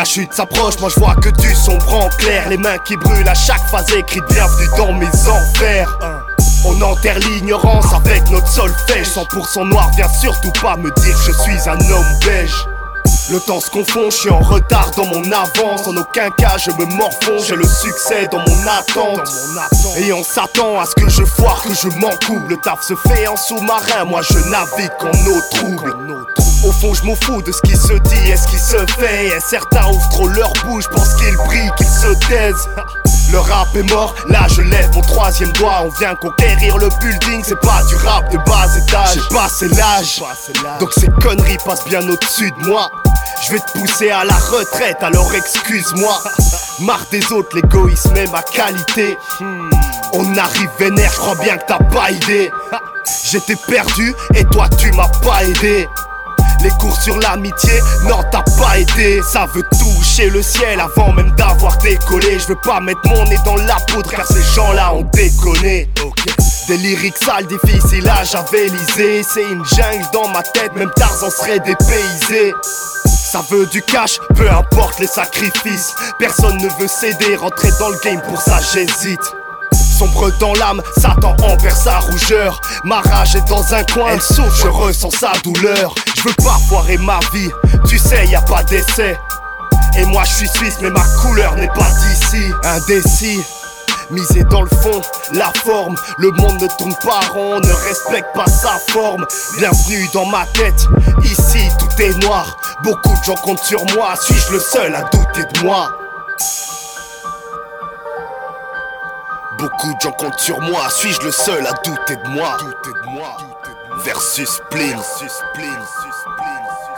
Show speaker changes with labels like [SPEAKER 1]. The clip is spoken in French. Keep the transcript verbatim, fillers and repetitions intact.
[SPEAKER 1] La chute s'approche, moi je vois que du sombre en clair. Les mains qui brûlent à chaque phase écrite, bienvenue dans mes enfers. On enterre l'ignorance avec notre solfège. Cent pour cent noir, viens surtout pas me dire que je suis un homme beige. Le temps se confond, je suis en retard dans mon avance. En aucun cas je me morfonds, j'ai le succès dans mon attente. Et on s'attend à ce que je foire, que je m'en coupe. Le taf se fait en sous-marin, moi je navigue en eau trouble. Au fond je m'en fous de ce qui se dit et ce qui se fait. Et certains ouvrent trop leur bouche, pensent qu'ils brillent, qu'ils se taisent. Le rap est mort, là je lève mon troisième doigt. On vient conquérir le building, c'est pas du rap de bas étage. J'ai passé l'âge, donc ces conneries passent bien au-dessus de moi. Je vais te pousser à la retraite, alors excuse-moi. Marre des autres, l'égoïsme est ma qualité. On arrive vénère, je crois bien que t'as pas idée. J'étais perdu et toi tu m'as pas aidé. Les cours sur l'amitié, non t'as pas aidé. Ça veut toucher le ciel avant même d'avoir décollé. Je veux pas mettre mon nez dans la poudre car ces gens-là ont déconné. Des lyriques sales, difficiles à javeliser. C'est une jungle dans ma tête, même Tarzan serait dépaysé. Ça veut du cash, peu importe les sacrifices. Personne ne veut céder, rentrer dans le game, pour ça j'hésite. Sombre dans l'âme, Satan en perd sa rougeur. Ma rage est dans un coin, elle souffre, je ressens sa douleur. Je veux pas foirer ma vie, tu sais y a pas d'essai. Et moi je suis suisse mais ma couleur n'est pas d'ici. Indécis, misé dans le fond, la forme. Le monde ne tourne pas rond, ne respecte pas sa forme. Bienvenue dans ma tête, ici tout est noir. Beaucoup de gens comptent sur moi, suis-je le seul à douter de moi? Beaucoup de gens comptent sur moi, suis-je le seul à douter de moi? Versus Spleen.